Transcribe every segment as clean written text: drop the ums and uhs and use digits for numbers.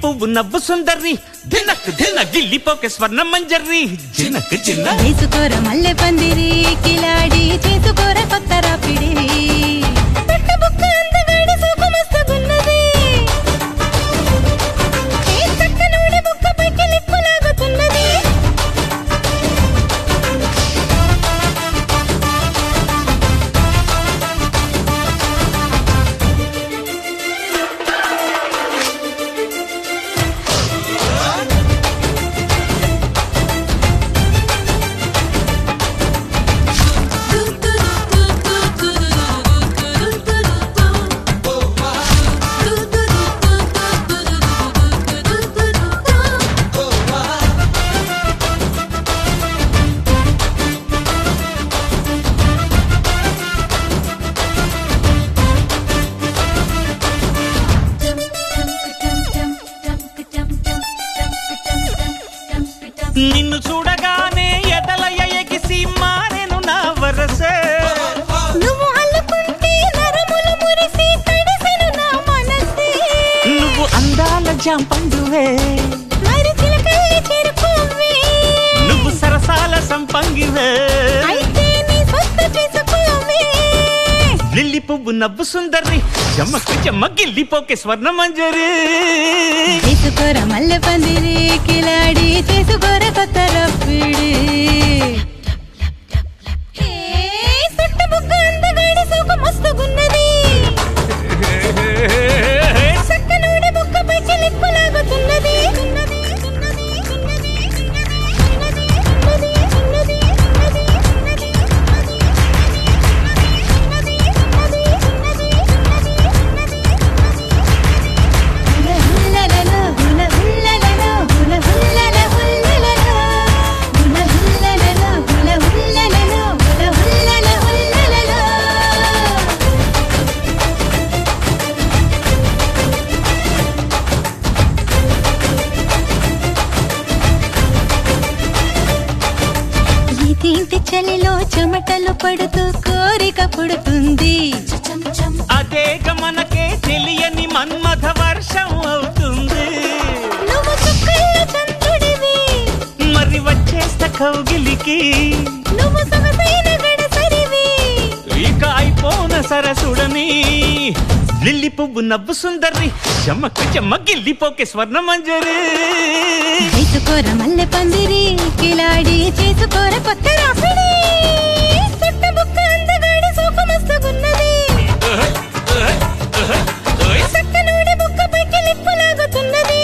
పువ్వు నవ్వు సుందరి దినక్ దిన గిల్లిపోకే స్వర్ణ మంజరి జినక్ జిన్న చేసుకోర మల్లె పందిరి కిలాడి చేసుకోర కొత్త రాపిడి పట్టబుక్క అందగాడి సోకు మస్తగున్నది ఏ చక్కనోడి బుక్క పైకి లిప్పు లాగుతున్నది నిన్ను చూడగానే ఎదలయ ఎగిసి మారెను నా వరసే నువ్వు అల్లుకుంటే నరములు మురిసి తడిసెను నా మనసే నువ్వు అందాల జాంపండువే మరి చిలకల్లి చేరుకోవే నువ్వు సరసాల సంపంగివే అయితే నీ సొత్తు చేసుకోవే లిల్లీ పువ్వు నవ్వు సుందరి జమ్మకు జమ్మ గిల్లిపోకే స్వర్ణ మంజరి చేసుకోర మల్లె పందిరి కిలాడి చేసుకోర కొత్త రప్పిడి సుట్టబుక్క అందగాడి సోకు మస్తుగున్నది చక్కనోడి బుక్క పైకి లిప్పు లాగుతున్నది ఇంటి చలిలో చెమటలు పడుతూ కోరిక పుడుతుంది అదేగ మనకే తెలియని మన్మథ వర్షం అవుతుంది నువ్వు చుక్కల్లో చంద్రుడివి మరి వచ్చేస్త కౌగిలికి నువ్వు సొగసైన గడసరివి ఇక అయిపోన సరసుడని లిల్లీ పువ్వు నవ్వు సుందరి జమ్మకు జమ్మ గిల్లిపోకే స్వర్ణ మంజరి చేసుకోర మల్లె పందిరి కిలాడి చేసుకోర కొత్త రాపిడి సుట్టబుక్క అందగాడి సోకు మస్తుగున్నది చక్కనోడి బుక్క పైకి లిప్పు లాగుతున్నది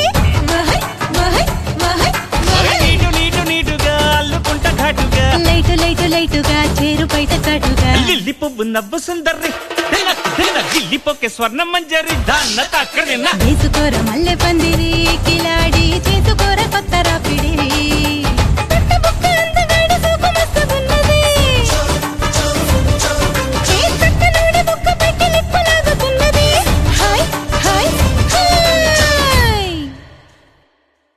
నీటు నీటుగా అల్లుకుంట ఘాటుగా లైటుగా చేరు బయట కాటుగా లిల్లీ పువ్వు నవ్వు సుందరి గిల్లిపోకే స్వర్ణ మంజరి దాన్న తక్కడిన చేసుకోర మల్లె పందిరి కిలాడి చేసుకోర కొత్త